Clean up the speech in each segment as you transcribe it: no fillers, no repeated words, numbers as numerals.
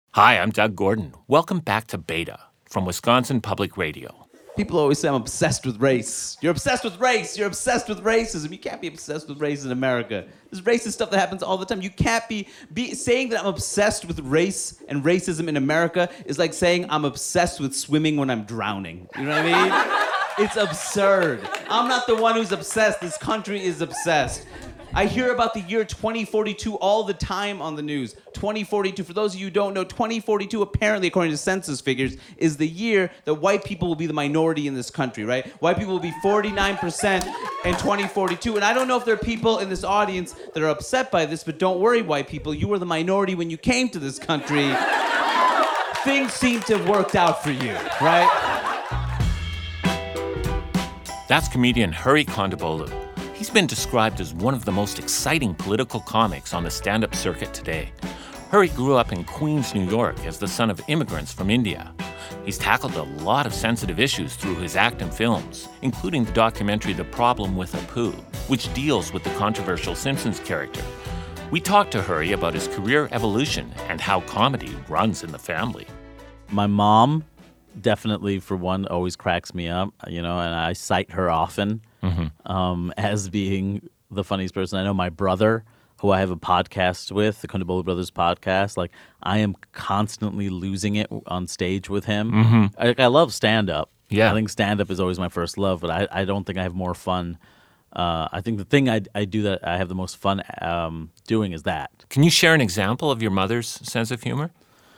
Hi, I'm Doug Gordon. Welcome back to Beta from Wisconsin Public Radio. People always say I'm obsessed with race. You're obsessed with race. You're obsessed with racism. You can't be obsessed with race in America. There's racist stuff that happens all the time. You can't be saying that I'm obsessed with race and racism in America is like saying I'm obsessed with swimming when I'm drowning. You know what I mean? It's absurd. I'm not the one who's obsessed. This country is obsessed. I hear about the year 2042 all the time on the news. 2042, for those of you who don't know, 2042, apparently, according to census figures, is the year that white people will be the minority in this country, right? White people will be 49% in 2042. And I don't know if there are people in this audience that are upset by this, but don't worry, white people. You were the minority when you came to this country. Things seem to have worked out for you, right? That's comedian Hari Kondabolu. He's been described as one of the most exciting political comics on the stand-up circuit today. Hari grew up in Queens, New York as the son of immigrants from India. He's tackled a lot of sensitive issues through his act and films, including the documentary The Problem with Apu, which deals with the controversial Simpsons character. We talked to Hari about his career evolution and how comedy runs in the family. My mom definitely, for one, always cracks me up, and I cite her often as being the funniest person. I know my brother, who I have a podcast with, the Kondabolu Brothers podcast, like I am constantly losing it on stage with him. I love stand-up. Yeah. I think stand-up is always my first love, but I don't think I have more fun. I think the thing I do that I have the most fun doing is that. Can you share an example of your mother's sense of humor?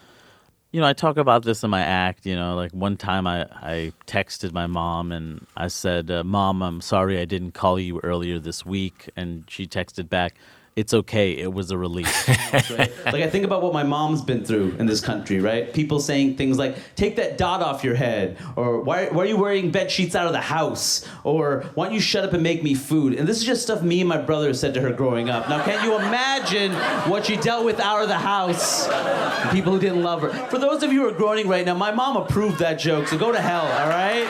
I talk about this in my act, like one time I texted my mom and I said, Mom, I'm sorry I didn't call you earlier this week. And she texted back, it's okay, it was a relief. Right? Like I think about what my mom's been through in this country, right? People saying things like, take that dot off your head, or why are you wearing bed sheets out of the house, or why don't you shut up and make me food? And this is just stuff me and my brother said to her growing up. Now, can you imagine what she dealt with out of the house? People who didn't love her. For those of you who are groaning right now, my mom approved that joke, so go to hell, all right?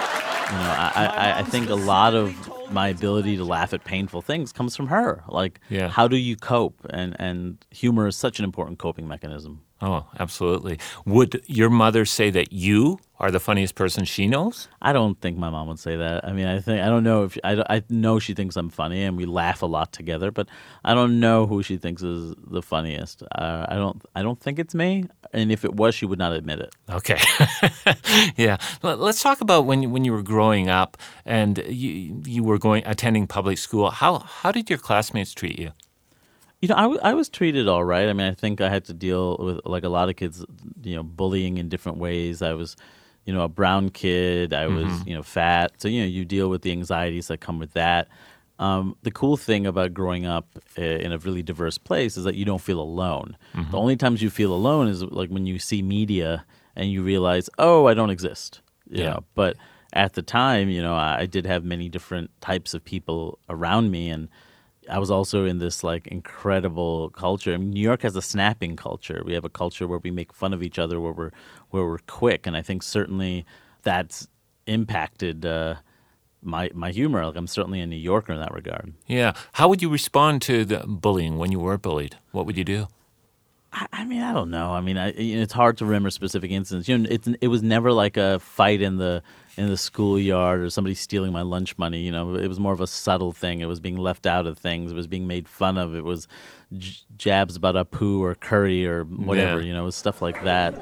I think a lot of my ability to laugh at painful things comes from her. Like, How do you cope? And humor is such an important coping mechanism. Oh, absolutely. Would your mother say that you are the funniest person she knows? I don't think my mom would say that. I mean, I don't know if I know she thinks I'm funny and we laugh a lot together, but I don't know who she thinks is the funniest. I don't think it's me, and if it was, she would not admit it. Okay. Yeah. Let's talk about when you were growing up and you were attending public school. How did your classmates treat you? I was treated all right. I mean, I think I had to deal with, like a lot of kids, bullying in different ways. I was, a brown kid. I was, fat. So, you deal with the anxieties that come with that. The cool thing about growing up in a really diverse place is that you don't feel alone. The only times you feel alone is like when you see media and you realize, oh, I don't exist. You know? But at the time, I did have many different types of people around me, and I was also in this like incredible culture. I mean, New York has a snapping culture. We have a culture where we make fun of each other, where we're quick, and I think certainly that's impacted my humor. Like I'm certainly a New Yorker in that regard. Yeah. How would you respond to the bullying when you were bullied? What would you do? I mean, I don't know. I mean, it's hard to remember specific incidents. It was never like a fight in the schoolyard or somebody stealing my lunch money. It was more of a subtle thing. It was being left out of things. It was being made fun of. It was jabs about Apu or curry or whatever. It was stuff like that.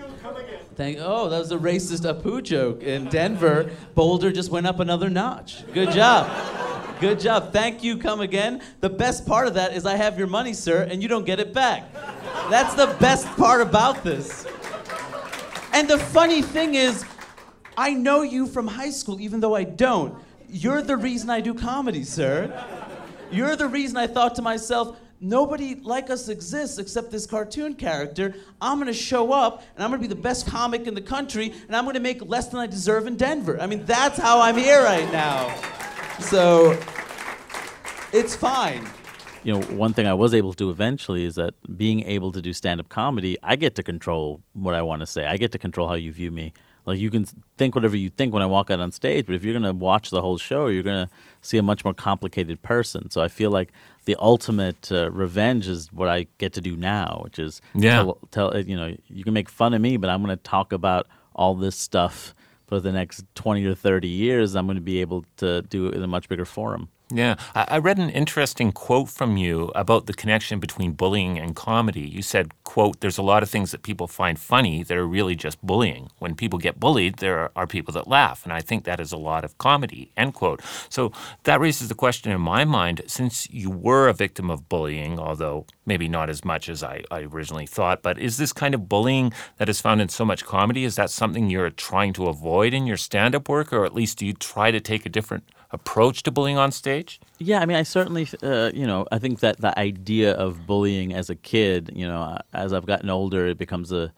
Oh, that was a racist Apu joke in Denver. Boulder just went up another notch. Good job. Good job. Thank you. Come again. The best part of that is I have your money, sir, and you don't get it back. That's the best part about this. And the funny thing is, I know you from high school, even though I don't. You're the reason I do comedy, sir. You're the reason I thought to myself, nobody like us exists except this cartoon character. I'm going to show up, and I'm going to be the best comic in the country, and I'm going to make less than I deserve in Denver. I mean, that's how I'm here right now. So, it's fine. One thing I was able to do eventually is that being able to do stand-up comedy, I get to control what I want to say. I get to control how you view me. Like, you can think whatever you think when I walk out on stage, but if you're going to watch the whole show, you're going to see a much more complicated person. So I feel like the ultimate revenge is what I get to do now, which is tell you can make fun of me, but I'm going to talk about all this stuff for the next 20 or 30 years. I'm going to be able to do it in a much bigger forum. Yeah. I read an interesting quote from you about the connection between bullying and comedy. You said, quote, "There's a lot of things that people find funny that are really just bullying. When people get bullied, there are people that laugh. And I think that is a lot of comedy," end quote. So that raises the question in my mind, since you were a victim of bullying, although maybe not as much as I originally thought, but is this kind of bullying that is found in so much comedy, is that something you're trying to avoid in your stand-up work, or at least do you try to take a different approach to bullying on stage? Yeah, I mean, I certainly, I think that the idea of bullying as a kid, as I've gotten older, it becomes a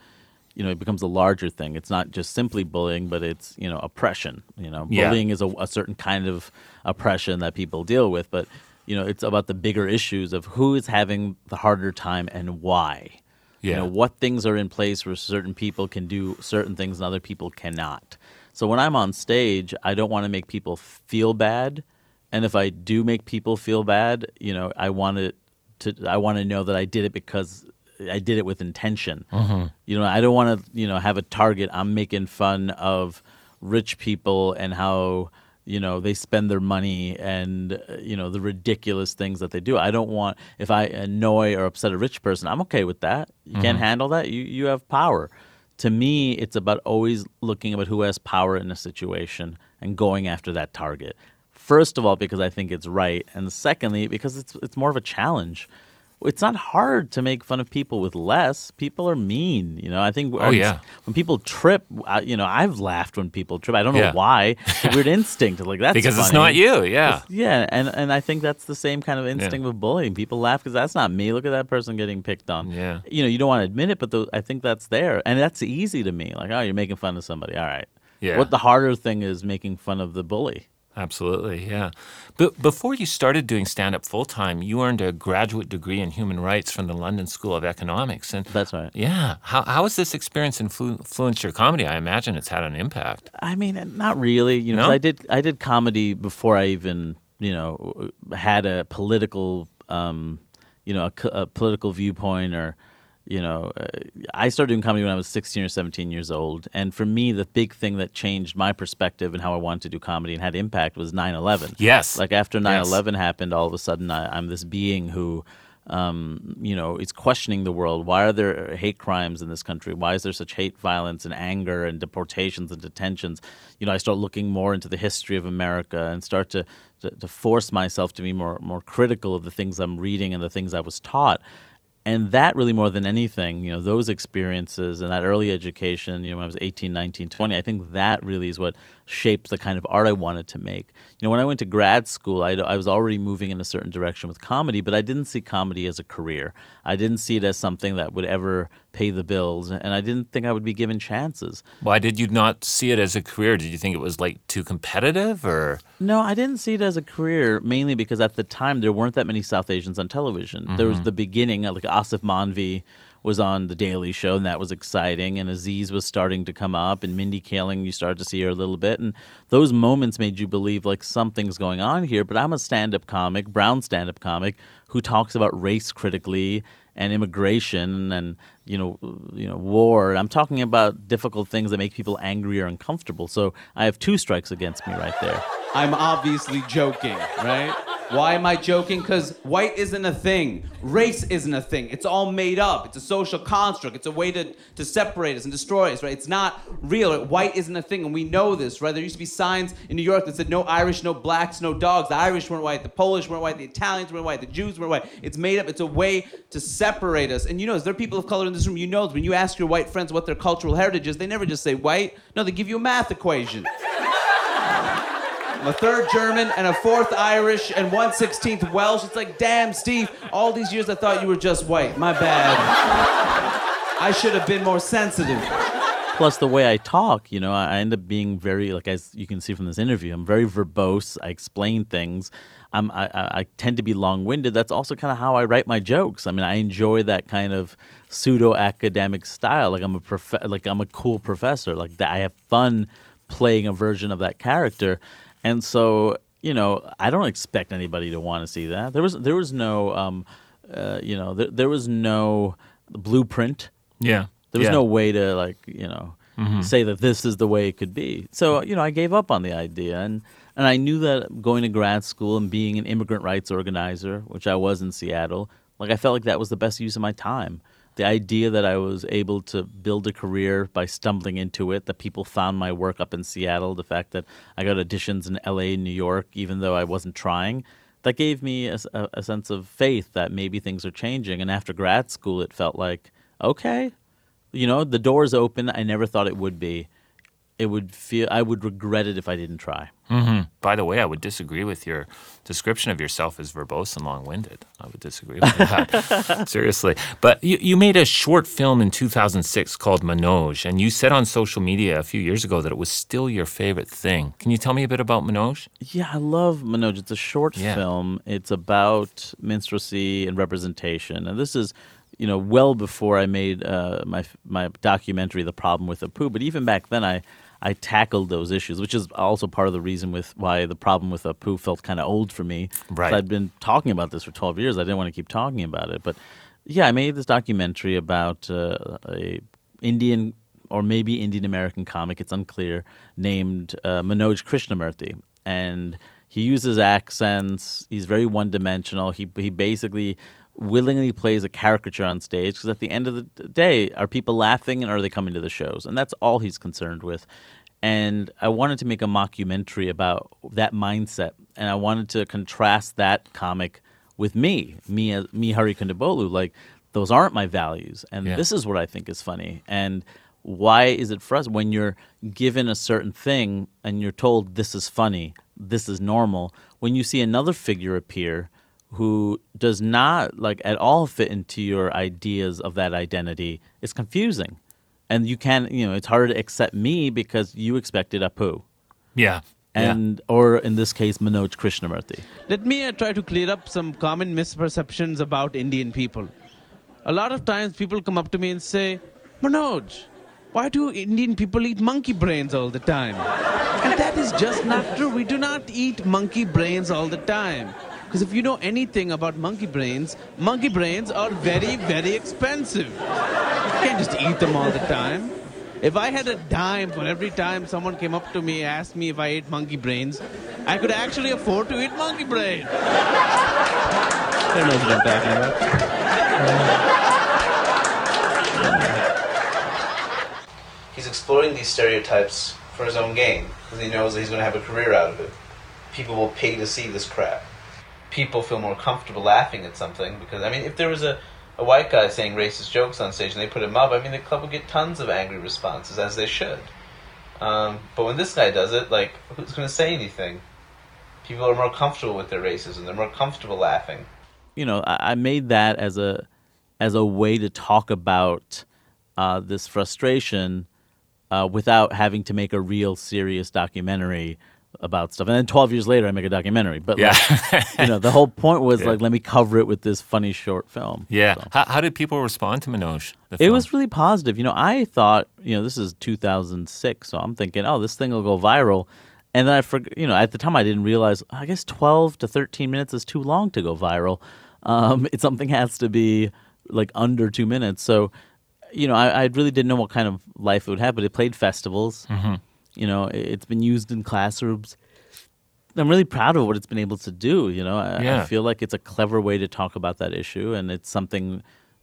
larger thing. It's not just simply bullying, but it's, oppression. Bullying is a certain kind of oppression that people deal with, but, it's about the bigger issues of who is having the harder time and why. Yeah. What things are in place where certain people can do certain things and other people cannot. So when I'm on stage, I don't want to make people feel bad, and if I do make people feel bad, I want to know that I did it because I did it with intention. Mm-hmm. I don't want to have a target. I'm making fun of rich people and how they spend their money and the ridiculous things that they do. I don't want, if I annoy or upset a rich person, I'm okay with that. You can't handle that. You have power. To me, it's about always looking about who has power in a situation and going after that target. First of all, because I think it's right, and secondly, because it's more of a challenge. It's not hard to make fun of people with less. People are mean, I think. When people trip, I've laughed when people trip. I don't know why. It's a weird instinct. Like, that's because funny. It's not you. Yeah. And I think that's the same kind of instinct with bullying. People laugh because that's not me. Look at that person getting picked on. Yeah. You don't want to admit it, but I think that's there, and that's easy to me. Like, oh, you're making fun of somebody. All right. Yeah. What the harder thing is making fun of the bully. Absolutely, yeah. But before you started doing stand-up full-time, you earned a graduate degree in human rights from the London School of Economics. And that's right. Yeah. How has this experience influenced your comedy? I imagine it's had an impact. I mean, not really. No? I did comedy before I even, had a political, a political viewpoint or, I started doing comedy when I was 16 or 17 years old. And for me, the big thing that changed my perspective and how I wanted to do comedy and had impact was 9/11. Yes. Like, after 9/11 happened, all of a sudden I'm this being who, is questioning the world. Why are there hate crimes in this country? Why is there such hate, violence, and anger and deportations and detentions? I start looking more into the history of America and start to force myself to be more critical of the things I'm reading and the things I was taught. And that really, more than anything, those experiences and that early education, when I was 18, 19, 20, I think that really is what shaped the kind of art I wanted to make. When I went to grad school, I was already moving in a certain direction with comedy, but I didn't see comedy as a career. I didn't see it as something that would ever pay the bills, and I didn't think I would be given chances. Why did you not see it as a career? Did you think it was too competitive, or? No, I didn't see it as a career, mainly because at the time there weren't that many South Asians on television. Mm-hmm. There was the beginning, like Asif Manvi was on The Daily Show, and that was exciting, and Aziz was starting to come up, and Mindy Kaling, you started to see her a little bit, and those moments made you believe something's going on here. But I'm a stand-up comic, brown stand-up comic, who talks about race critically and immigration and war. I'm talking about difficult things that make people angry or uncomfortable. So I have two strikes against me right there. I'm obviously joking, right? Why am I joking? Because white isn't a thing. Race isn't a thing. It's all made up. It's a social construct. It's a way to separate us and destroy us, right? It's not real. White isn't a thing, and we know this, right? There used to be signs in New York that said no Irish, no blacks, no dogs. The Irish weren't white. The Polish weren't white. The Italians weren't white. The Jews weren't white. It's made up. It's a way to separate us. And there are people of color in this room. When you ask your white friends what their cultural heritage is, they never just say white. No, they give you a math equation. I'm a third German and a fourth Irish and 1/16 Welsh. It's like, damn, Steve, all these years I thought you were just white. My bad. I should have been more sensitive. Plus, the way I talk, I end up being very, like as you can see from this interview, I'm very verbose. I explain things. I tend to be long-winded. That's also kind of how I write my jokes. I mean, I enjoy that kind of pseudo-academic style. Like I'm a cool professor. Like that, I have fun playing a version of that character, and so I don't expect anybody to want to see that. There was no, there was no blueprint. Yeah. There was no way to say that this is the way it could be. So, I gave up on the idea. And I knew that going to grad school and being an immigrant rights organizer, which I was in Seattle, I felt like that was the best use of my time. The idea that I was able to build a career by stumbling into it, that people found my work up in Seattle, the fact that I got auditions in LA and New York, even though I wasn't trying, that gave me a sense of faith that maybe things are changing. And after grad school, it felt like, okay, the door's open. I never thought it would be. I would regret it if I didn't try. Mm-hmm. By the way, I would disagree with your description of yourself as verbose and long-winded. I would disagree with that. Seriously. But you made a short film in 2006 called Manoj, and you said on social media a few years ago that it was still your favorite thing. Can you tell me a bit about Manoj? Yeah, I love Manoj. It's a short film. It's about minstrelsy and representation. And this is well before I made my documentary, The Problem with Apu. But even back then, I tackled those issues, which is also part of the reason why The Problem with Apu felt kind of old for me. Right. I'd been talking about this for 12 years. I didn't want to keep talking about it. But yeah, I made this documentary about a Indian or maybe Indian-American comic, it's unclear, named Manoj Krishnamurthy. And he uses accents. He's very one-dimensional. He basically willingly plays a caricature on stage because at the end of the day, are people laughing and are they coming to the shows? And that's all he's concerned with. And I wanted to make a mockumentary about that mindset. And I wanted to contrast that comic with me, Hari Kondabolu. Like, those aren't my values. And this is what I think is funny. And why is it for us when you're given a certain thing and you're told this is funny, this is normal, when you see another figure appear who does not at all fit into your ideas of that identity, it's confusing. And you can't, it's harder to accept me because you expected Apu. Yeah. Or in this case, Manoj Krishnamurthy. Let me try to clear up some common misperceptions about Indian people. A lot of times people come up to me and say, Manoj, why do Indian people eat monkey brains all the time? And that is just not true. We do not eat monkey brains all the time. Because if you know anything about monkey brains are very, very expensive. You can't just eat them all the time. If I had a dime for every time someone came up to me and asked me if I ate monkey brains, I could actually afford to eat monkey brains. I don't know what I'm talking about. He's exploring these stereotypes for his own gain, because he knows that he's going to have a career out of it. People will pay to see this crap. People feel more comfortable laughing at something because, if there was a white guy saying racist jokes on stage and they put him up, the club would get tons of angry responses, as they should. But when this guy does it, who's going to say anything? People are more comfortable with their racism. They're more comfortable laughing. I made that as a way to talk about this frustration without having to make a real serious documentary about stuff. And then 12 years later, I make a documentary. But, the whole point was, let me cover it with this funny short film. Yeah. So. How did people respond to Manoj? It was really positive. I thought, this is 2006, so I'm thinking, this thing will go viral. And then I forgot, at the time I didn't realize, I guess 12 to 13 minutes is too long to go viral. Something has to be, under 2 minutes. So, I really didn't know what kind of life it would have, but it played festivals. Mm-hmm. It's been used in classrooms. I'm really proud of what it's been able to do. I feel like it's a clever way to talk about that issue, and it's something,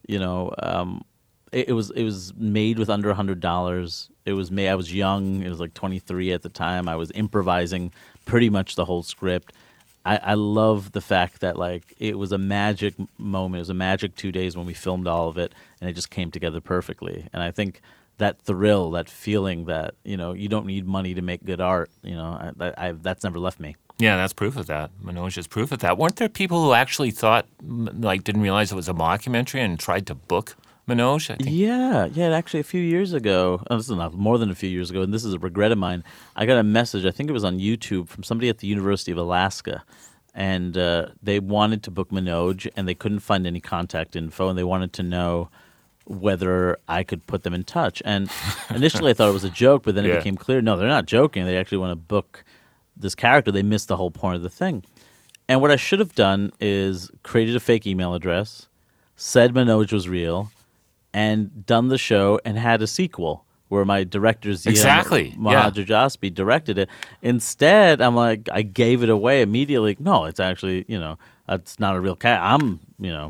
it was made with under $100. It was made. I was young. It was 23 at the time. I was improvising pretty much the whole script. I love the fact that it was a magic moment. It was a magic 2 days when we filmed all of it, and it just came together perfectly. And I think that thrill, that feeling that, you don't need money to make good art, that's never left me. Yeah, that's proof of that. Manoj is proof of that. Weren't there people who actually thought, didn't realize it was a mockumentary and tried to book Manoj, I think. Yeah. Actually, a few years ago, this is not more than a few years ago, and this is a regret of mine. I got a message, I think it was on YouTube, from somebody at the University of Alaska, and they wanted to book Manoj, and they couldn't find any contact info, and they wanted to know whether I could put them in touch. And initially, I thought it was a joke, but then it became clear, no, they're not joking. They actually want to book this character. They missed the whole point of the thing. And what I should have done is created a fake email address, said Manoj was real, and done the show and had a sequel where my director Zia Mahadrajaspi directed it. Instead, I'm like, I gave it away immediately. No, it's actually, it's not a real cat. I'm,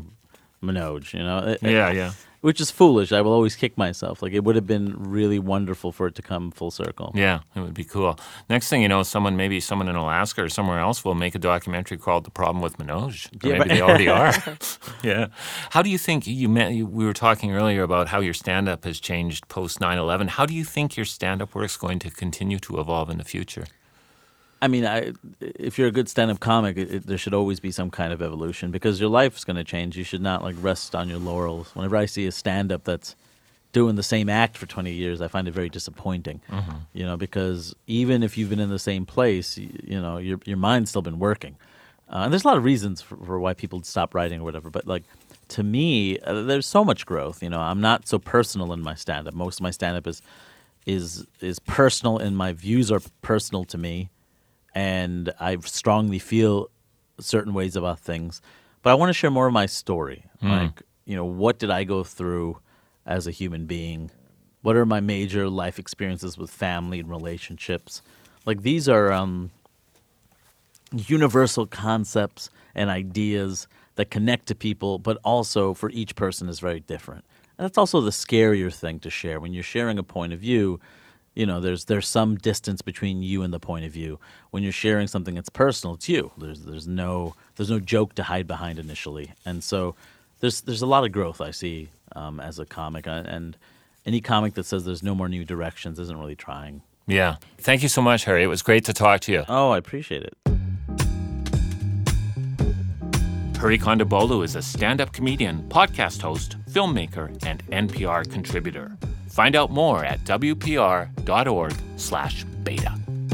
Manoj, Which is foolish. I will always kick myself. Like, it would have been really wonderful for it to come full circle. Yeah, it would be cool. Next thing you know, someone in Alaska or somewhere else will make a documentary called The Problem with Manoj. Or maybe they already are. Yeah. How do you think we were talking earlier about how your stand-up has changed post 9/11. How do you think your stand-up work's going to continue to evolve in the future? I mean, if you're a good stand-up comic, there should always be some kind of evolution because your life's going to change. You should not rest on your laurels. Whenever I see a stand-up that's doing the same act for 20 years, I find it very disappointing. Because even if you've been in the same place, your mind's still been working. And there's a lot of reasons for why people stop writing or whatever. But to me, there's so much growth. I'm not so personal in my stand-up. Most of my stand-up is personal, and my views are personal to me. And I strongly feel certain ways about things. But I want to share more of my story. What did I go through as a human being? What are my major life experiences with family and relationships? These are universal concepts and ideas that connect to people, but also for each person is very different. And that's also the scarier thing to share. When you're sharing a point of view, there's some distance between you and the point of view. When you're sharing something that's personal, it's you. There's no joke to hide behind initially, and so there's a lot of growth I see as a comic, and any comic that says there's no more new directions isn't really trying. Yeah, thank you so much, Hari. It was great to talk to you. Oh, I appreciate it. Hari Kondabolu is a stand-up comedian, podcast host, filmmaker, and NPR contributor. Find out more at wpr.org/beta.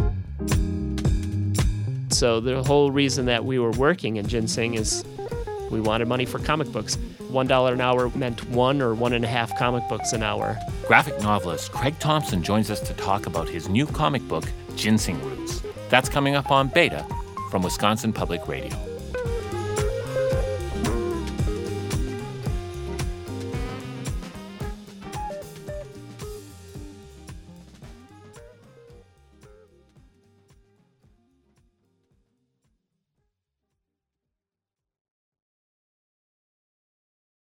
So the whole reason that we were working in Ginseng is we wanted money for comic books. $1 an hour meant 1 or 1.5 comic books an hour. Graphic novelist Craig Thompson joins us to talk about his new comic book, Ginseng Roots. That's coming up on Beta from Wisconsin Public Radio.